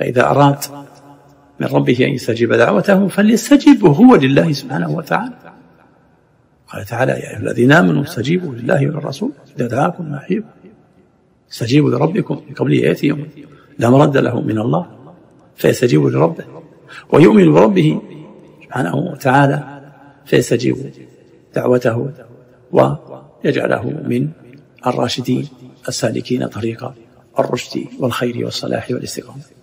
فإذا أراد من ربه أن يستجيب دعوته فليستجيب هو لله سبحانه وتعالى. قال تعالى: يا أيها الذين آمنوا استجيبوا لله وللرسول إذا دعاكم لما يحييكم. استجيبوا لربكم من قبل يأتي يوم لا مرد له من الله فيستجيب لربه ويؤمن بربه سبحانه وتعالى فيستجيب دعوته ويجعله من الراشدين السالكين طريق الرشد والخير والصلاح والاستقامة.